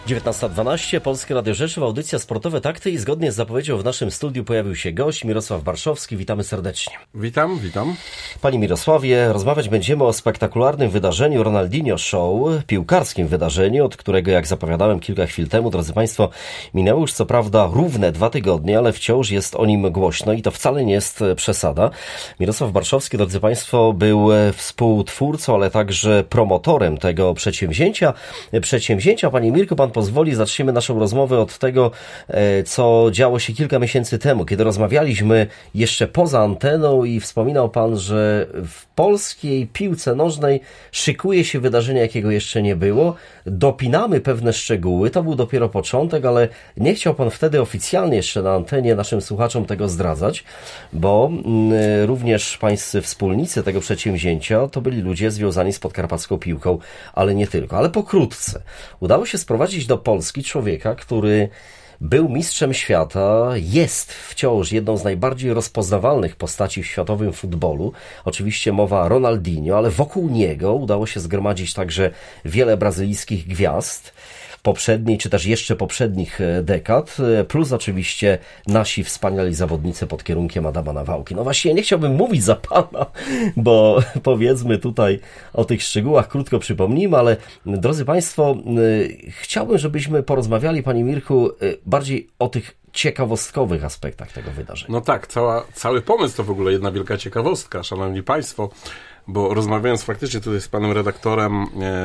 19:12, Polskie Radio Rzeszów, audycja Sportowe Takty i zgodnie z zapowiedzią w naszym studiu pojawił się gość Mirosław Barszowski. Witamy serdecznie. Witam. Panie Mirosławie, rozmawiać będziemy o spektakularnym wydarzeniu Ronaldinho Show, piłkarskim wydarzeniu, od którego, jak zapowiadałem kilka chwil temu, drodzy Państwo, minęło już co prawda równe 2 tygodnie, ale wciąż jest o nim głośno i to wcale nie jest przesada. Mirosław Barszowski, drodzy Państwo, był współtwórcą, ale także promotorem tego przedsięwzięcia. Panie Mirku, pan pozwoli, zaczniemy naszą rozmowę od tego, co działo się kilka miesięcy temu, kiedy rozmawialiśmy jeszcze poza anteną i wspominał pan, że w polskiej piłce nożnej szykuje się wydarzenie, jakiego jeszcze nie było. Dopinamy pewne szczegóły, to był dopiero początek, ale nie chciał pan wtedy oficjalnie jeszcze na antenie naszym słuchaczom tego zdradzać, bo również pańscy wspólnicy tego przedsięwzięcia to byli ludzie związani z podkarpacką piłką, ale nie tylko. Ale pokrótce udało się sprowadzić do Polski człowieka, który był mistrzem świata, jest wciąż jedną z najbardziej rozpoznawalnych postaci w światowym futbolu. Oczywiście mowa Ronaldinho, ale wokół niego udało się zgromadzić także wiele brazylijskich gwiazd poprzedniej, czy też jeszcze poprzednich dekad, plus oczywiście nasi wspaniali zawodnicy pod kierunkiem Adama Nawałki. No właśnie, nie chciałbym mówić za pana, bo powiedzmy tutaj o tych szczegółach krótko przypomnijmy, ale drodzy Państwo, chciałbym, żebyśmy porozmawiali, Panie Mirku, bardziej o tych ciekawostkowych aspektach tego wydarzenia. No tak, cały pomysł to w ogóle jedna wielka ciekawostka, szanowni Państwo, bo rozmawiając faktycznie tutaj z panem redaktorem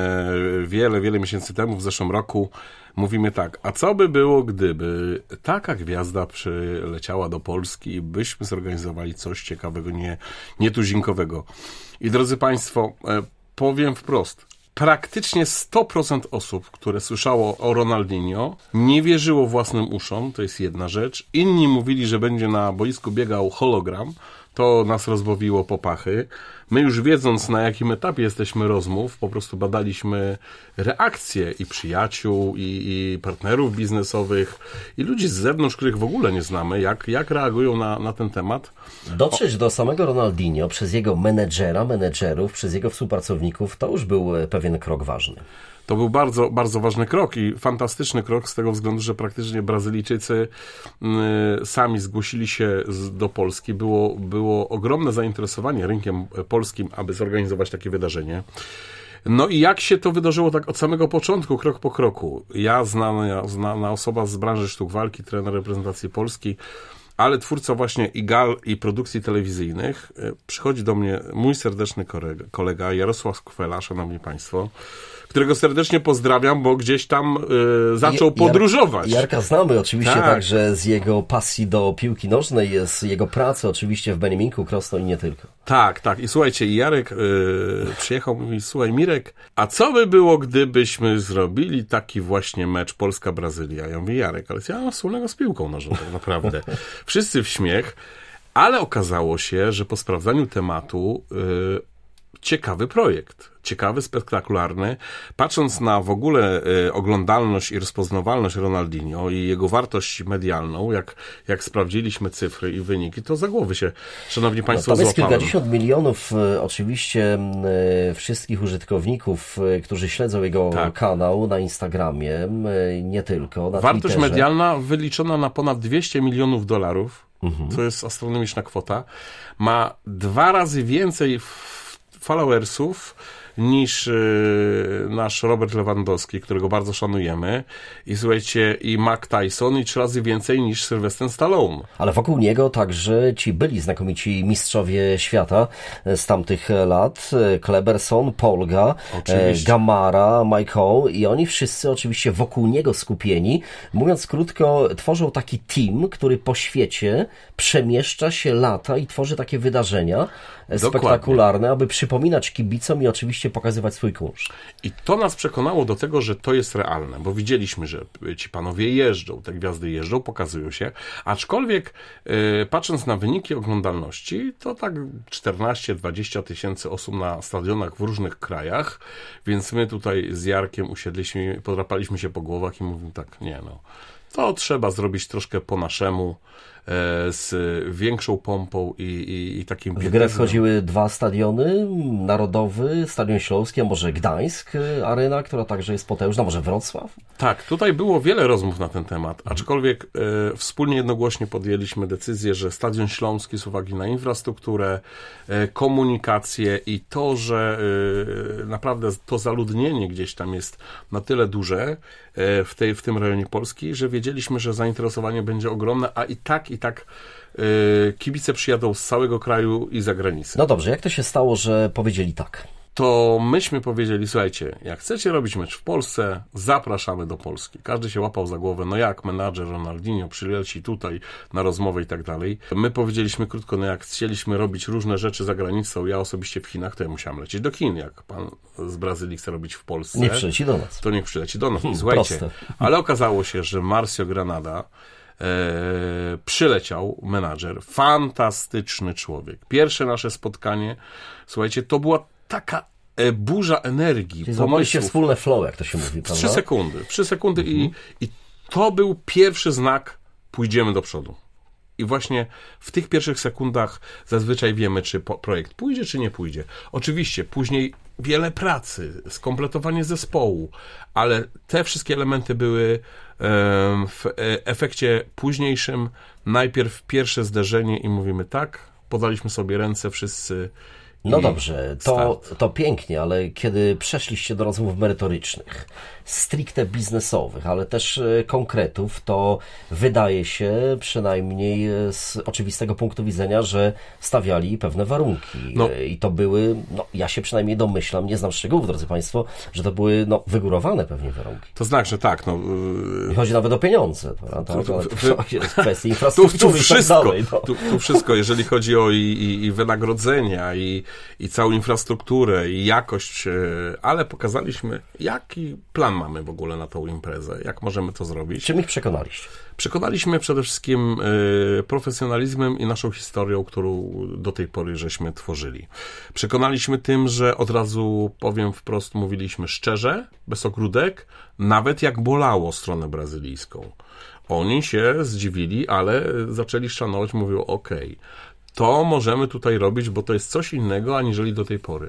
wiele miesięcy temu, w zeszłym roku, mówimy tak, a co by było, gdyby taka gwiazda przyleciała do Polski i byśmy zorganizowali coś ciekawego, nietuzinkowego. I drodzy Państwo, powiem wprost, praktycznie 100% osób, które słyszało o Ronaldinho, nie wierzyło własnym uszom, to jest jedna rzecz. Inni mówili, że będzie na boisku biegał hologram, to nas rozbawiło po pachy. My już wiedząc, na jakim etapie jesteśmy rozmów, po prostu badaliśmy reakcje i przyjaciół, i partnerów biznesowych, i ludzi z zewnątrz, których w ogóle nie znamy, jak reagują na ten temat. Dotrzeć do samego Ronaldinho przez jego menedżerów, przez jego współpracowników, to już był pewien krok ważny. To był bardzo, bardzo ważny krok i fantastyczny krok z tego względu, że praktycznie Brazylijczycy sami zgłosili się do Polski. Było ogromne zainteresowanie rynkiem polskim, aby zorganizować takie wydarzenie. No i jak się to wydarzyło tak od samego początku, krok po kroku. Ja, znana osoba z branży sztuk walki, trener reprezentacji Polski, ale twórca właśnie i gal, i produkcji telewizyjnych, przychodzi do mnie mój serdeczny kolega Jarosław Skwela, szanowni państwo, którego serdecznie pozdrawiam, bo gdzieś tam zaczął podróżować. Jarka znamy oczywiście także z jego pasji do piłki nożnej, z jego pracy oczywiście w Beniminku, Krosno i nie tylko. Tak. I słuchajcie, Jarek przyjechał i mówi, słuchaj Mirek, a co by było, gdybyśmy zrobili taki właśnie mecz Polska-Brazylia? Ja mówię, Jarek, ale ja mam wspólnego z piłką nożną tak naprawdę. Wszyscy w śmiech, ale okazało się, że po sprawdzaniu tematu ciekawy projekt. Ciekawy, spektakularny. Patrząc na w ogóle oglądalność i rozpoznawalność Ronaldinho i jego wartość medialną, jak sprawdziliśmy cyfry i wyniki, to za głowy się, szanowni państwo, złapałem. Tam jest kilkadziesiąt milionów oczywiście wszystkich użytkowników, którzy śledzą jego kanał na Instagramie, nie tylko, na wartość Twitterze. medialna wyliczona na ponad $200 milionów. To jest astronomiczna kwota. Ma 2 razy więcej followersów niż nasz Robert Lewandowski, którego bardzo szanujemy. I słuchajcie, i Mike Tyson, i 3 razy więcej niż Sylvester Stallone. Ale wokół niego także ci byli znakomici mistrzowie świata z tamtych lat. Kleberson, Polga, Gamara, Michael i oni wszyscy oczywiście wokół niego skupieni. Mówiąc krótko, tworzą taki team, który po świecie przemieszcza się, lata i tworzy takie wydarzenia spektakularne, aby przypominać kibicom i oczywiście pokazywać swój kunszt. I to nas przekonało do tego, że to jest realne, bo widzieliśmy, że ci panowie jeżdżą, te gwiazdy jeżdżą, pokazują się, aczkolwiek patrząc na wyniki oglądalności, to tak 14-20 tysięcy osób na stadionach w różnych krajach, więc my tutaj z Jarkiem usiedliśmy, podrapaliśmy się po głowach i mówimy tak, to trzeba zrobić troszkę po naszemu, z większą pompą i takim... W grę wchodziły 2 stadiony, Narodowy, Stadion Śląski, a może Gdańsk Arena, która także jest potężna, może Wrocław? Tak, tutaj było wiele rozmów na ten temat, aczkolwiek wspólnie jednogłośnie podjęliśmy decyzję, że Stadion Śląski z uwagi na infrastrukturę, komunikację i to, że naprawdę to zaludnienie gdzieś tam jest na tyle duże w tym rejonie Polski, że wiedzieliśmy, że zainteresowanie będzie ogromne, a i tak kibice przyjadą z całego kraju i zagranicy. No dobrze, jak to się stało, że powiedzieli tak? To myśmy powiedzieli, słuchajcie, jak chcecie robić mecz w Polsce, zapraszamy do Polski. Każdy się łapał za głowę, no jak menadżer Ronaldinho przyleci tutaj na rozmowę i tak dalej. My powiedzieliśmy krótko, no jak chcieliśmy robić różne rzeczy za granicą, ja osobiście w Chinach, to ja musiałem lecieć do Chin. Jak pan z Brazylii chce robić w Polsce, nie przyleci do nas. To niech przyleci do nas. Słuchajcie, proste. Ale okazało się, że Marcio Granada przyleciał menadżer, fantastyczny człowiek. Pierwsze nasze spotkanie, słuchajcie, to była taka burza energii. Czyli złapaliście wspólne flow, jak to się mówi, prawda? 3 sekundy i to był pierwszy znak, pójdziemy do przodu. I właśnie w tych pierwszych sekundach zazwyczaj wiemy, czy projekt pójdzie, czy nie pójdzie. Oczywiście później wiele pracy, skompletowanie zespołu, ale te wszystkie elementy były w efekcie późniejszym. Najpierw pierwsze zderzenie i mówimy tak, podaliśmy sobie ręce wszyscy. No dobrze, to pięknie, ale kiedy przeszliście do rozmów merytorycznych, stricte biznesowych, ale też konkretów, to wydaje się, przynajmniej z oczywistego punktu widzenia, że stawiali pewne warunki. No. I to były, ja się przynajmniej domyślam, nie znam szczegółów, drodzy Państwo, że to były wygórowane pewnie warunki. To znaczy, tak. Nie chodzi nawet o pieniądze, prawda? To jest kwestia infrastruktury i tak dalej. Tu wszystko, jeżeli chodzi o i wynagrodzenia, i całą infrastrukturę, i jakość, ale pokazaliśmy, jaki plan mamy w ogóle na tą imprezę, jak możemy to zrobić. Czym ich przekonaliście? Przekonaliśmy przede wszystkim profesjonalizmem i naszą historią, którą do tej pory żeśmy tworzyli. Przekonaliśmy tym, że od razu, powiem wprost, mówiliśmy szczerze, bez ogródek, nawet jak bolało stronę brazylijską. Oni się zdziwili, ale zaczęli szanować, mówią okej, to możemy tutaj robić, bo to jest coś innego, aniżeli do tej pory.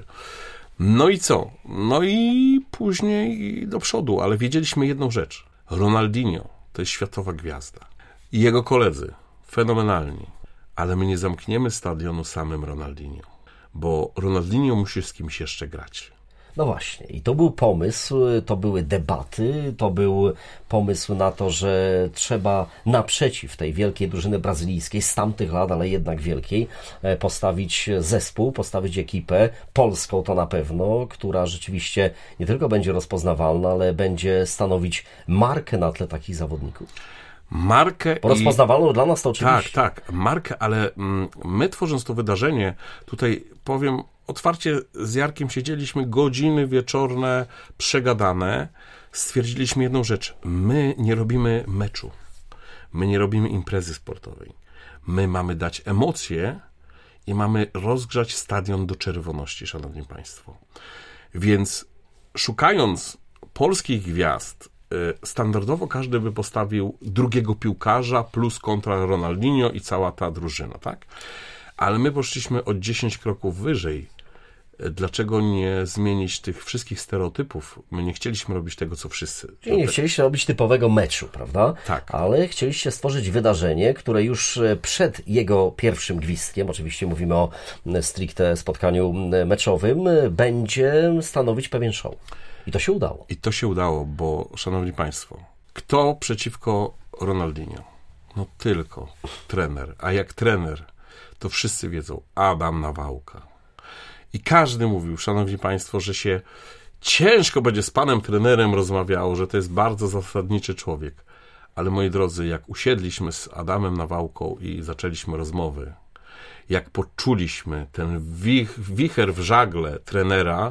No i co? No i później do przodu, ale wiedzieliśmy jedną rzecz. Ronaldinho to jest światowa gwiazda. I jego koledzy, fenomenalni. Ale my nie zamkniemy stadionu samym Ronaldinho, bo Ronaldinho musi z kimś jeszcze grać. No właśnie, i to był pomysł, to były debaty, to był pomysł na to, że trzeba naprzeciw tej wielkiej drużyny brazylijskiej z tamtych lat, ale jednak wielkiej, postawić zespół, postawić ekipę polską to na pewno, która rzeczywiście nie tylko będzie rozpoznawalna, ale będzie stanowić markę na tle takich zawodników. Markę rozpoznawalną dla nas to oczywiście. Tak, markę, ale my tworząc to wydarzenie, tutaj powiem otwarcie, z Jarkiem siedzieliśmy godziny wieczorne, przegadane, stwierdziliśmy jedną rzecz, my nie robimy meczu, my nie robimy imprezy sportowej, my mamy dać emocje i mamy rozgrzać stadion do czerwoności, szanowni państwo. Więc szukając polskich gwiazd, standardowo każdy by postawił drugiego piłkarza plus kontra Ronaldinho i cała ta drużyna, tak? Ale my poszliśmy o 10 kroków wyżej. Dlaczego nie zmienić tych wszystkich stereotypów? My nie chcieliśmy robić tego, co wszyscy. Czyli nie chcieliście robić typowego meczu, prawda? Tak. Ale chcieliście stworzyć wydarzenie, które już przed jego pierwszym gwizdkiem, oczywiście mówimy o stricte spotkaniu meczowym, będzie stanowić pewien show. I to się udało. I to się udało, bo, szanowni państwo, kto przeciwko Ronaldinho? No tylko trener. A jak trener, to wszyscy wiedzą, Adam Nawałka. I każdy mówił, szanowni państwo, że się ciężko będzie z panem trenerem rozmawiało, że to jest bardzo zasadniczy człowiek. Ale moi drodzy, jak usiedliśmy z Adamem Nawałką i zaczęliśmy rozmowy, jak poczuliśmy ten wicher w żagle trenera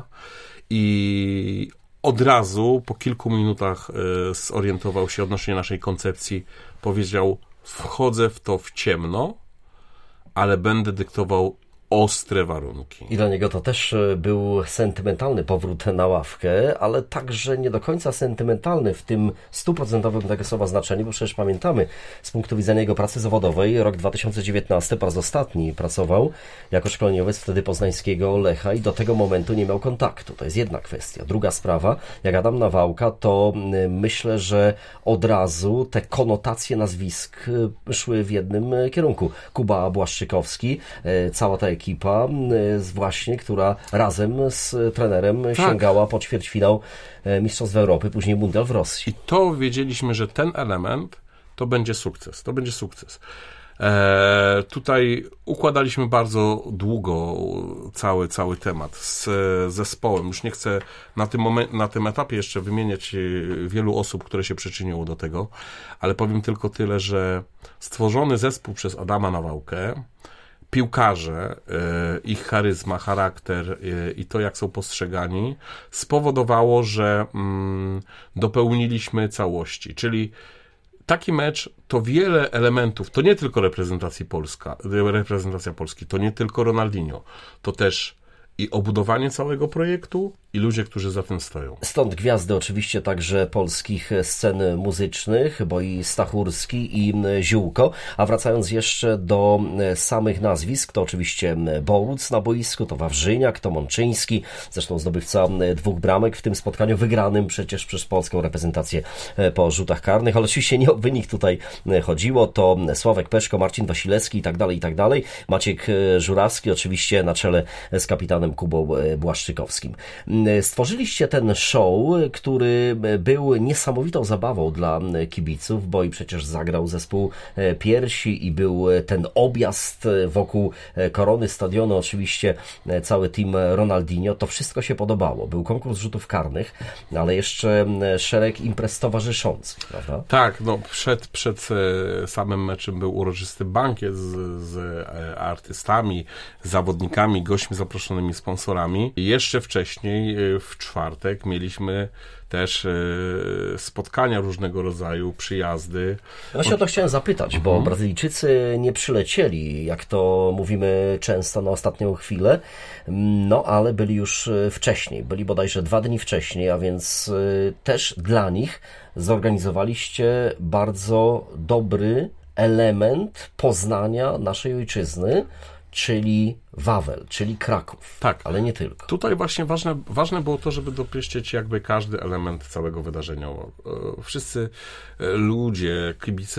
i od razu po kilku minutach zorientował się odnośnie naszej koncepcji, powiedział, wchodzę w to w ciemno, ale będę dyktował ostre warunki. I dla niego to też był sentymentalny powrót na ławkę, ale także nie do końca sentymentalny w tym 100% tego słowa znaczeniu, bo przecież pamiętamy z punktu widzenia jego pracy zawodowej, rok 2019 po raz ostatni pracował jako szkoleniowiec wtedy poznańskiego Lecha i do tego momentu nie miał kontaktu. To jest jedna kwestia. Druga sprawa, jak Adam Nawałka, to myślę, że od razu te konotacje nazwisk szły w jednym kierunku. Kuba Błaszczykowski, cała ta ekipa właśnie, która razem z trenerem sięgała po ćwierćfinał Mistrzostw Europy, później Mundial w Rosji. I to wiedzieliśmy, że ten element to będzie sukces. To będzie sukces. Tutaj układaliśmy bardzo długo cały temat z zespołem. Już nie chcę na tym etapie jeszcze wymieniać wielu osób, które się przyczyniło do tego, ale powiem tylko tyle, że stworzony zespół przez Adama Nawałkę, piłkarze, ich charyzma, charakter i to, jak są postrzegani, spowodowało, że dopełniliśmy całości. Czyli taki mecz to wiele elementów, to nie tylko reprezentacja Polski, to nie tylko Ronaldinho, to też i obudowanie całego projektu, i ludzie, którzy za tym stoją. Stąd gwiazdy oczywiście także polskich scen muzycznych, bo i Stachurski, i Ziółko. A wracając jeszcze do samych nazwisk, to oczywiście Boruc na boisku, to Wawrzyniak, to Mączyński, zresztą zdobywca 2 bramek w tym spotkaniu, wygranym przecież przez polską reprezentację po rzutach karnych, ale oczywiście nie o wynik tutaj chodziło, to Sławek Peszko, Marcin Wasilewski i tak dalej. Maciek Żurawski oczywiście na czele z kapitanem Kubą Błaszczykowskim. Stworzyliście ten show, który był niesamowitą zabawą dla kibiców, bo i przecież zagrał zespół Piersi i był ten objazd wokół korony stadionu, oczywiście cały team Ronaldinho. To wszystko się podobało. Był konkurs rzutów karnych, ale jeszcze szereg imprez towarzyszących, prawda? Tak, no przed samym meczem był uroczysty bankiet z artystami, zawodnikami, gośćmi zaproszonymi, sponsorami. Jeszcze wcześniej, w czwartek, mieliśmy też spotkania różnego rodzaju, przyjazdy. Właśnie o to chciałem zapytać, bo Brazylijczycy nie przylecieli, jak to mówimy często, na ostatnią chwilę, no ale byli już wcześniej, byli bodajże 2 dni wcześniej, a więc też dla nich zorganizowaliście bardzo dobry element poznania naszej ojczyzny, czyli Wawel, czyli Kraków, tak, ale nie tylko. Tutaj właśnie ważne było to, żeby dopieścić jakby każdy element całego wydarzenia. Wszyscy ludzie, kibice,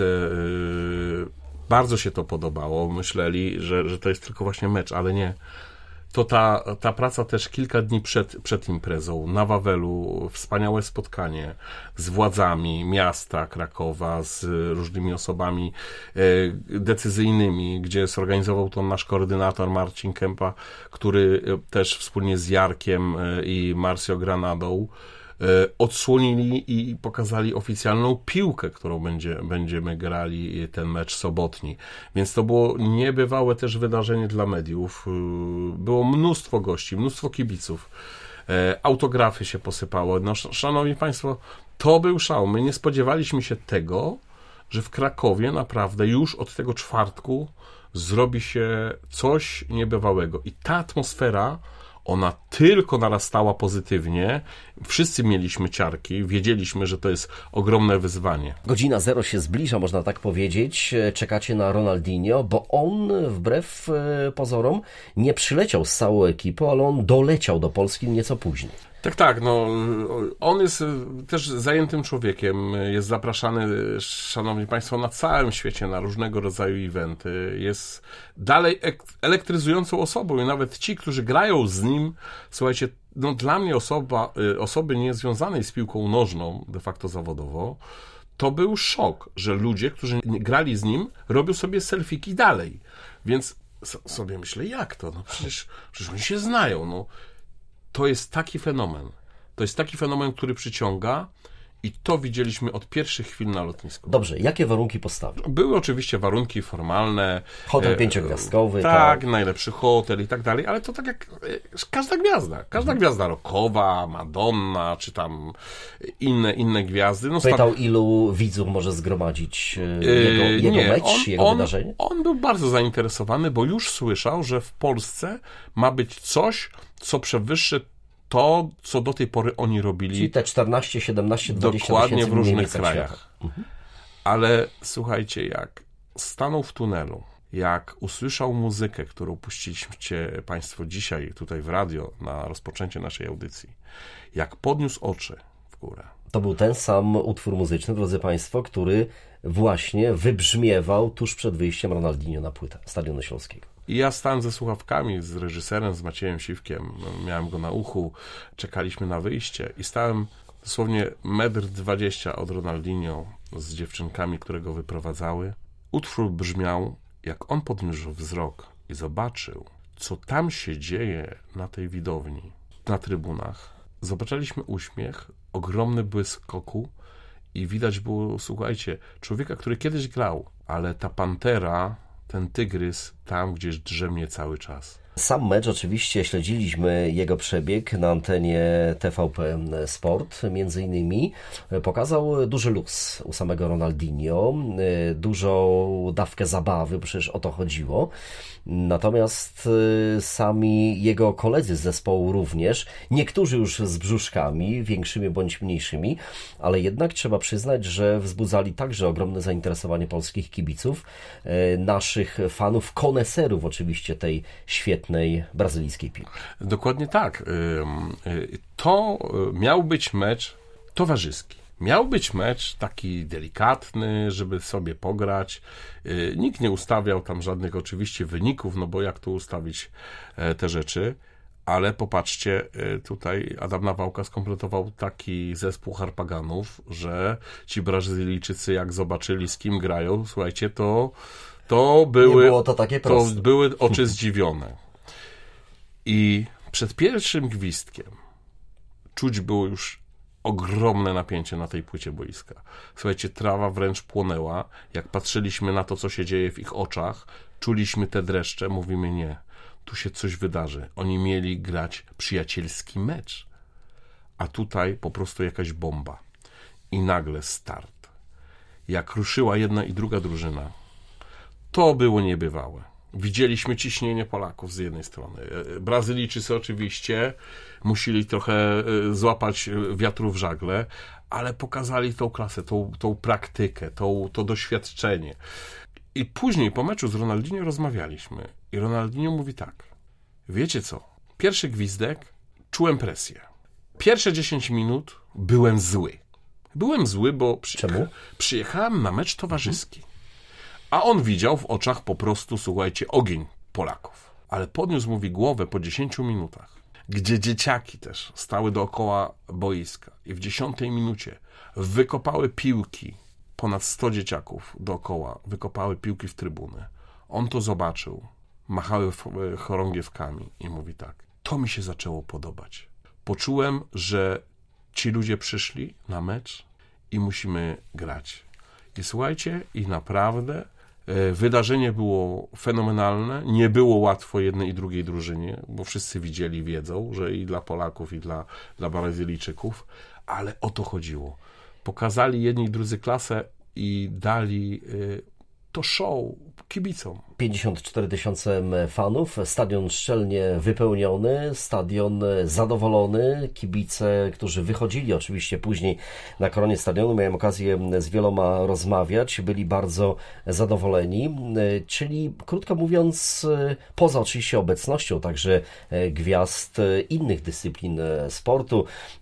bardzo się to podobało, myśleli, że to jest tylko właśnie mecz, ale nie. To ta praca też kilka dni przed imprezą, na Wawelu, wspaniałe spotkanie z władzami miasta Krakowa, z różnymi osobami decyzyjnymi, gdzie zorganizował to nasz koordynator Marcin Kępa, który też wspólnie z Jarkiem i Marcio Granadą odsłonili i pokazali oficjalną piłkę, którą będziemy grali ten mecz sobotni. Więc to było niebywałe też wydarzenie dla mediów. Było mnóstwo gości, mnóstwo kibiców. Autografy się posypało. No, szanowni Państwo, to był szał. My nie spodziewaliśmy się tego, że w Krakowie naprawdę już od tego czwartku zrobi się coś niebywałego. I ta atmosfera, ona tylko narastała pozytywnie. Wszyscy mieliśmy ciarki, wiedzieliśmy, że to jest ogromne wyzwanie. Godzina 0 się zbliża, można tak powiedzieć. Czekacie na Ronaldinho, bo on wbrew pozorom nie przyleciał z całą ekipą, ale on doleciał do Polski nieco później. Tak, no on jest też zajętym człowiekiem, jest zapraszany, szanowni Państwo, na całym świecie na różnego rodzaju eventy, jest dalej elektryzującą osobą i nawet ci, którzy grają z nim, słuchajcie, no dla mnie osoby niezwiązanej z piłką nożną, de facto zawodowo, to był szok, że ludzie, którzy grali z nim, robią sobie selfiki dalej, więc sobie myślę, jak to? No przecież oni się znają, no. To jest taki fenomen. To jest taki fenomen, który przyciąga I to widzieliśmy od pierwszych chwil na lotnisku. Dobrze, jakie warunki postawił? Były oczywiście warunki formalne. Hotel 5-gwiazdkowy. Tak, najlepszy hotel i tak dalej, ale to tak jak każda gwiazda. Każda gwiazda rockowa, Madonna, czy tam inne gwiazdy. No, Pytał, ilu widzów może zgromadzić jego mecz, jego wydarzenie? On był bardzo zainteresowany, bo już słyszał, że w Polsce ma być coś, co przewyższy to, co do tej pory oni robili. Czyli te 14, 17, 20 dokładnie w różnych krajach. Świata. Ale słuchajcie, jak stanął w tunelu, jak usłyszał muzykę, którą puściliście Państwo dzisiaj tutaj w radio na rozpoczęcie naszej audycji, jak podniósł oczy w górę. To był ten sam utwór muzyczny, drodzy Państwo, który właśnie wybrzmiewał tuż przed wyjściem Ronaldinho na płytę Stadionu Śląskiego. I ja stałem ze słuchawkami, z reżyserem, z Maciejem Siwkiem, miałem go na uchu, czekaliśmy na wyjście i stałem dosłownie 1,20 m od Ronaldinho z dziewczynkami, które go wyprowadzały. Utwór brzmiał, jak on podniósł wzrok i zobaczył, co tam się dzieje na tej widowni, na trybunach. Zobaczyliśmy uśmiech, ogromny błysk oku i widać było, słuchajcie, człowieka, który kiedyś grał, ale ta pantera, ten tygrys tam gdzieś drzemie cały czas. Sam mecz oczywiście śledziliśmy jego przebieg na antenie TVP Sport. Między innymi pokazał duży luz u samego Ronaldinho, dużą dawkę zabawy, przecież o to chodziło. Natomiast sami jego koledzy z zespołu również, niektórzy już z brzuszkami, większymi bądź mniejszymi, ale jednak trzeba przyznać, że wzbudzali także ogromne zainteresowanie polskich kibiców, naszych fanów, koneserów oczywiście tej świetnej brazylijskiej piłki. Dokładnie tak. To miał być mecz towarzyski. Miał być mecz taki delikatny, żeby sobie pograć. Nikt nie ustawiał tam żadnych oczywiście wyników, no bo jak tu ustawić te rzeczy. Ale popatrzcie, tutaj Adam Nawałka skompletował taki zespół harpaganów, że ci Brazylijczycy jak zobaczyli, z kim grają, słuchajcie, to były, nie było to takie proste. To były oczy zdziwione. I przed pierwszym gwizdkiem czuć było już ogromne napięcie na tej płycie boiska. Słuchajcie, trawa wręcz płonęła. Jak patrzyliśmy na to, co się dzieje w ich oczach, czuliśmy te dreszcze, mówimy nie, tu się coś wydarzy. Oni mieli grać przyjacielski mecz, a tutaj po prostu jakaś bomba. I nagle start. Jak ruszyła jedna i druga drużyna, to było niebywałe. Widzieliśmy ciśnienie Polaków z jednej strony. Brazylijczycy oczywiście musieli trochę złapać wiatru w żagle, ale pokazali tą klasę, tą praktykę, to doświadczenie. I później po meczu z Ronaldinho rozmawialiśmy. I Ronaldinho mówi tak. Wiecie co? Pierwszy gwizdek, czułem presję. Pierwsze 10 minut byłem zły. Byłem zły, bo przyjechałem na mecz towarzyski. A on widział w oczach po prostu, słuchajcie, ogień Polaków. Ale podniósł, mówi, głowę po 10 minutach, gdzie dzieciaki też stały dookoła boiska i w 10 minucie wykopały piłki, ponad 100 dzieciaków dookoła, wykopały piłki w trybuny. On to zobaczył, machały chorągiewkami i mówi tak, to mi się zaczęło podobać. Poczułem, że ci ludzie przyszli na mecz i musimy grać. I słuchajcie, i naprawdę wydarzenie było fenomenalne. Nie było łatwo jednej i drugiej drużynie, bo wszyscy widzieli, wiedzą, że i dla Polaków, i dla Brazylijczyków, ale o to chodziło. Pokazali jedni i drudzy klasę i dali to show kibicom. 54 000 fanów, stadion szczelnie wypełniony, stadion zadowolony, kibice, którzy wychodzili oczywiście później na koronie stadionu, miałem okazję z wieloma rozmawiać, byli bardzo zadowoleni, czyli krótko mówiąc, poza oczywiście obecnością także gwiazd innych dyscyplin sportu,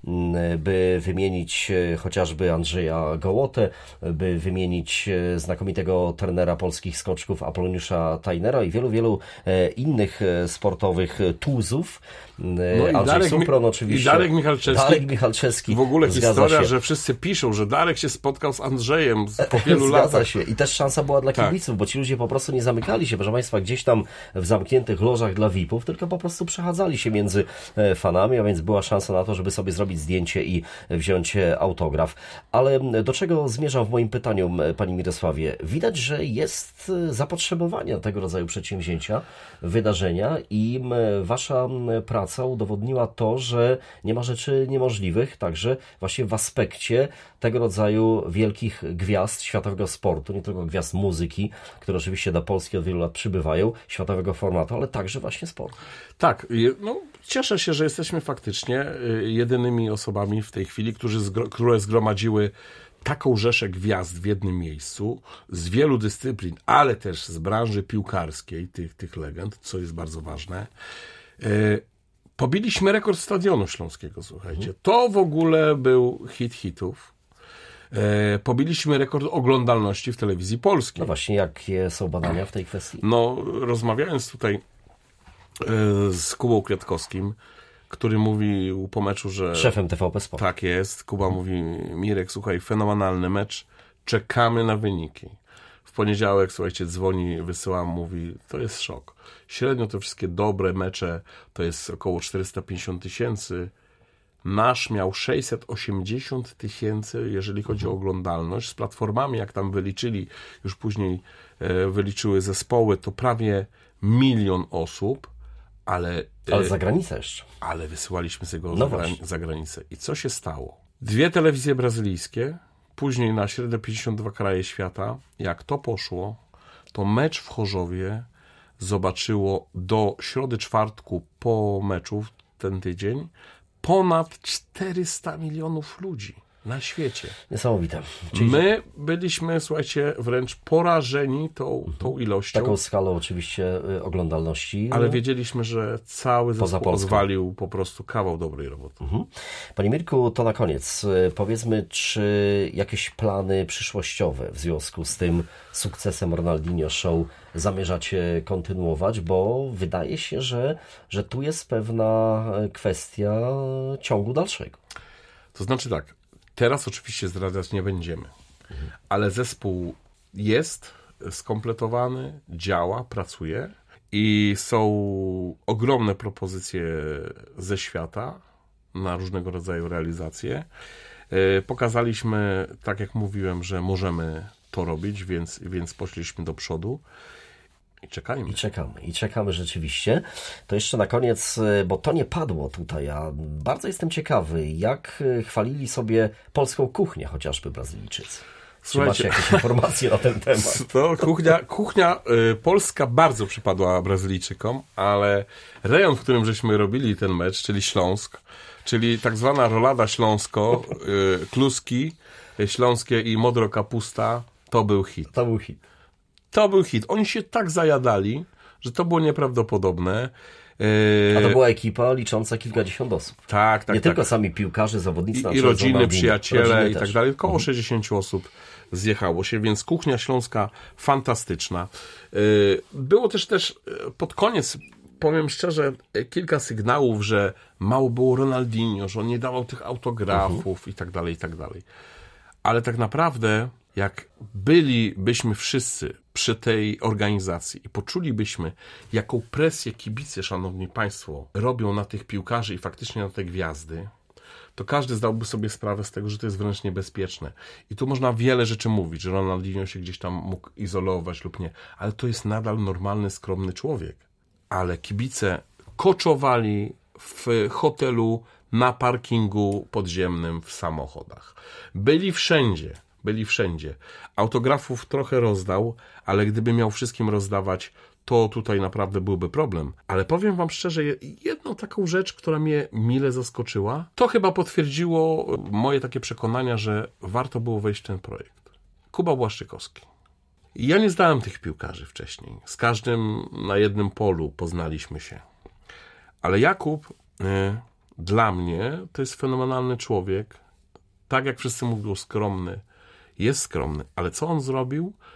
by wymienić chociażby Andrzeja Gołotę, by wymienić znakomitego trenera trenera polskich skoczków Apolloniusza Tajnera i wielu innych sportowych tuzów. Andrzej Supron oczywiście. I Darek Michalczewski. W ogóle historia, że wszyscy piszą, że Darek się spotkał z Andrzejem po wielu latach. Zgadza się. I też szansa była dla kibiców, bo ci ludzie po prostu nie zamykali się, proszę Państwa, gdzieś tam w zamkniętych lożach dla VIP-ów, tylko po prostu przechadzali się między fanami, a więc była szansa na to, żeby sobie zrobić zdjęcie i wziąć autograf. Ale do czego zmierzam w moim pytaniu, Pani Mirosławie? Widać, że jest zapotrzebowanie na tego rodzaju przedsięwzięcia, wydarzenia i Wasza praca udowodniła to, że nie ma rzeczy niemożliwych, także właśnie w aspekcie tego rodzaju wielkich gwiazd światowego sportu, nie tylko gwiazd muzyki, które oczywiście do Polski od wielu lat przybywają, światowego formatu, ale także właśnie sportu. Tak, cieszę się, że jesteśmy faktycznie jedynymi osobami w tej chwili, które zgromadziły taką rzeszę gwiazd w jednym miejscu, z wielu dyscyplin, ale też z branży piłkarskiej, tych legend, co jest bardzo ważne. Pobiliśmy rekord Stadionu Śląskiego, słuchajcie. To w ogóle był hit hitów. Pobiliśmy rekord oglądalności w telewizji polskiej. No właśnie, jakie są badania w tej kwestii? Rozmawiając tutaj z Kubą Kwiatkowskim, który mówił po meczu, że... Szefem TVP Sport. Tak jest. Kuba mówi, Mirek, słuchaj, fenomenalny mecz, czekamy na wyniki. W poniedziałek, słuchajcie, dzwoni, wysyłam, mówi, to jest szok. Średnio te wszystkie dobre mecze to jest około 450 000. Nasz miał 680 000, jeżeli chodzi o oglądalność. Z platformami, jak tam wyliczyli, już później wyliczyły zespoły, to prawie 1 000 000 osób, ale za granicę jeszcze. Ale wysyłaliśmy z tego za granicę. I co się stało? 2 telewizje brazylijskie, później na średnio 52 kraje świata. Jak to poszło, to mecz w Chorzowie zobaczyło do środy, czwartku po meczu ten tydzień ponad 400 milionów ludzi na świecie. Niesamowite. My byliśmy, słuchajcie, wręcz porażeni tą ilością. Taką skalą oczywiście oglądalności. Ale wiedzieliśmy, że cały zespół odwalił po prostu kawał dobrej roboty. Panie Mirku, to na koniec. Powiedzmy, czy jakieś plany przyszłościowe w związku z tym sukcesem Ronaldinho Show zamierzacie kontynuować? Bo wydaje się, że tu jest pewna kwestia ciągu dalszego. To znaczy tak, teraz oczywiście zdradzać nie będziemy, ale zespół jest skompletowany, działa, pracuje i są ogromne propozycje ze świata na różnego rodzaju realizacje. Pokazaliśmy, tak jak mówiłem, że możemy to robić, więc poszliśmy do przodu. I czekamy rzeczywiście. To jeszcze na koniec, bo to nie padło tutaj, a bardzo jestem ciekawy, jak chwalili sobie polską kuchnię, chociażby Brazylijczycy. Czy macie jakieś informacje na ten temat? To kuchnia polska bardzo przypadła Brazylijczykom, ale rejon, w którym żeśmy robili ten mecz, czyli Śląsk, czyli tak zwana rolada śląsko, kluski śląskie i modro kapusta, to był hit. To był hit. Oni się tak zajadali, że to było nieprawdopodobne. A to była ekipa licząca kilkadziesiąt osób. Tak. Nie tylko sami piłkarze, zawodnicy. I rodziny, przyjaciele i tak dalej. Około 60 osób zjechało się, więc kuchnia śląska fantastyczna. Było też pod koniec, powiem szczerze, kilka sygnałów, że mało było Ronaldinho, że on nie dawał tych autografów i tak dalej. Ale tak naprawdę, jak bylibyśmy wszyscy przy tej organizacji i poczulibyśmy, jaką presję kibice, szanowni państwo, robią na tych piłkarzy i faktycznie na te gwiazdy, to każdy zdałby sobie sprawę z tego, że to jest wręcz niebezpieczne. I tu można wiele rzeczy mówić, że Ronaldinho się gdzieś tam mógł izolować lub nie, ale to jest nadal normalny, skromny człowiek. Ale kibice koczowali w hotelu, na parkingu podziemnym, w samochodach. Byli wszędzie. Autografów trochę rozdał, ale gdyby miał wszystkim rozdawać, to tutaj naprawdę byłby problem. Ale powiem wam szczerze, jedną taką rzecz, która mnie mile zaskoczyła, to chyba potwierdziło moje takie przekonania, że warto było wejść w ten projekt. Kuba Błaszczykowski. Ja nie znałem tych piłkarzy wcześniej. Z każdym na jednym polu poznaliśmy się. Ale Jakub dla mnie to jest fenomenalny człowiek. Tak jak wszyscy mówią, skromny. Jest skromny, ale co on zrobił?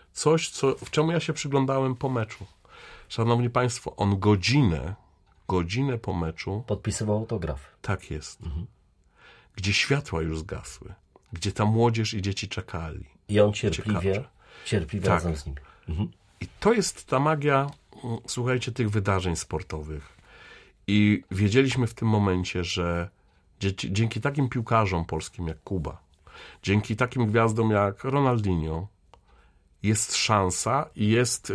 coś, w czemu ja się przyglądałem po meczu. Szanowni Państwo, on godzinę po meczu... Podpisywał autograf. Tak jest. Gdzie światła już zgasły. Gdzie ta młodzież i dzieci czekali. I on cierpliwie tak. razem z nimi. I to jest ta magia, słuchajcie, tych wydarzeń sportowych. I wiedzieliśmy w tym momencie, że dzięki takim piłkarzom polskim jak Kuba, dzięki takim gwiazdom jak Ronaldinho, jest szansa i jest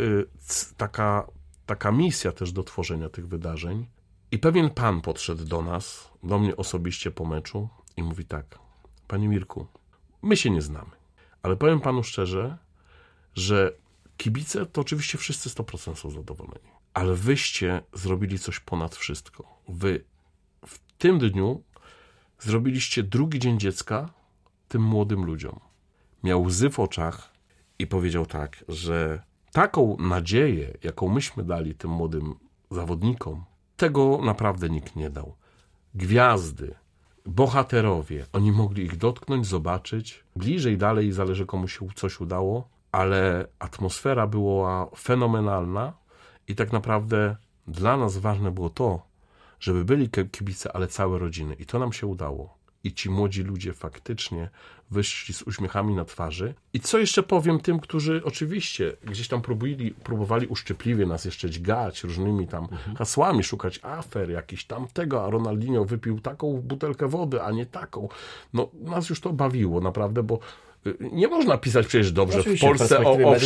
taka misja też do tworzenia tych wydarzeń. I pewien pan podszedł do mnie osobiście po meczu i mówi tak: panie Mirku, my się nie znamy, ale powiem panu szczerze, że kibice to oczywiście wszyscy 100% są zadowoleni, ale wyście zrobili coś ponad wszystko. Wy w tym dniu zrobiliście drugi dzień dziecka tym młodym ludziom. Miał łzy w oczach i powiedział tak, że taką nadzieję, jaką myśmy dali tym młodym zawodnikom, tego naprawdę nikt nie dał. Gwiazdy, bohaterowie, oni mogli ich dotknąć, zobaczyć. Bliżej, dalej, zależy komu się coś udało, ale atmosfera była fenomenalna i tak naprawdę dla nas ważne było to, żeby byli kibice, ale całe rodziny. I to nam się udało. I ci młodzi ludzie faktycznie wyszli z uśmiechami na twarzy. I co jeszcze powiem tym, którzy oczywiście gdzieś tam próbowali uszczypliwie nas jeszcze dźgać różnymi tam hasłami, szukać afer, jakiś tam tego, a Ronaldinho wypił taką butelkę wody, a nie taką. No, nas już to bawiło naprawdę, bo nie można pisać przecież dobrze w Polsce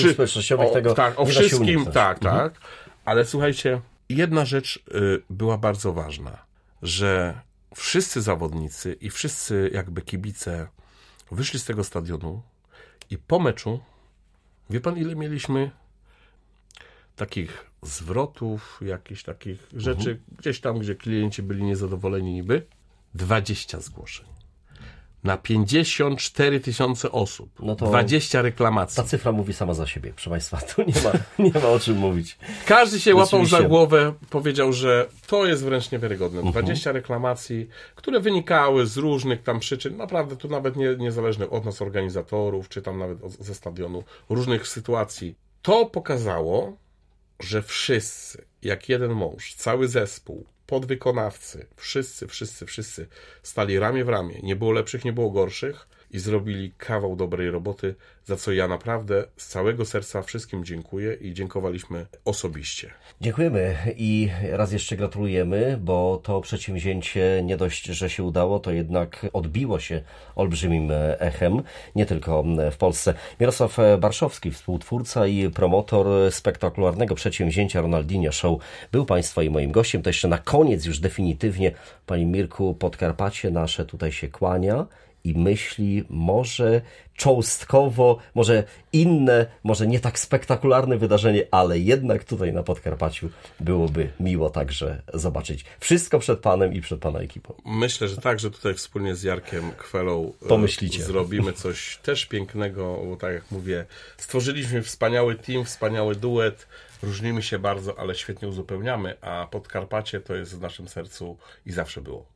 o wszystkim. Tak. Ale słuchajcie, jedna rzecz była bardzo ważna, że wszyscy zawodnicy i wszyscy jakby kibice wyszli z tego stadionu i po meczu, wie pan ile mieliśmy takich zwrotów, jakichś takich rzeczy, gdzieś tam, gdzie klienci byli niezadowoleni niby? 20 zgłoszeń. Na 54 000 osób. No to 20 reklamacji. Ta cyfra mówi sama za siebie, proszę Państwa. Tu nie ma o czym mówić. Każdy się łapał za głowę, powiedział, że to jest wręcz niewiarygodne. 20 reklamacji, które wynikały z różnych tam przyczyn, naprawdę tu nawet niezależnych od nas organizatorów, czy tam nawet ze stadionu, różnych sytuacji. To pokazało, że wszyscy, jak jeden mąż, cały zespół, podwykonawcy, wszyscy stali ramię w ramię. Nie było lepszych, nie było gorszych i zrobili kawał dobrej roboty, za co ja naprawdę z całego serca wszystkim dziękuję i dziękowaliśmy osobiście. Dziękujemy i raz jeszcze gratulujemy, bo to przedsięwzięcie nie dość, że się udało, to jednak odbiło się olbrzymim echem, nie tylko w Polsce. Mirosław Barszowski, współtwórca i promotor spektakularnego przedsięwzięcia Ronaldinho Show, był Państwa i moim gościem. To jeszcze na koniec już definitywnie, Panie Mirku, Podkarpacie nasze tutaj się kłania i myśli, może cząstkowo, może inne, może nie tak spektakularne wydarzenie, ale jednak tutaj na Podkarpaciu byłoby miło także zobaczyć. Wszystko przed Panem i przed Pana ekipą. Myślę, że tak, że tutaj wspólnie z Jarkiem Kwelą zrobimy coś też pięknego, bo tak jak mówię, stworzyliśmy wspaniały team, wspaniały duet, różnimy się bardzo, ale świetnie uzupełniamy, a Podkarpacie to jest w naszym sercu i zawsze było.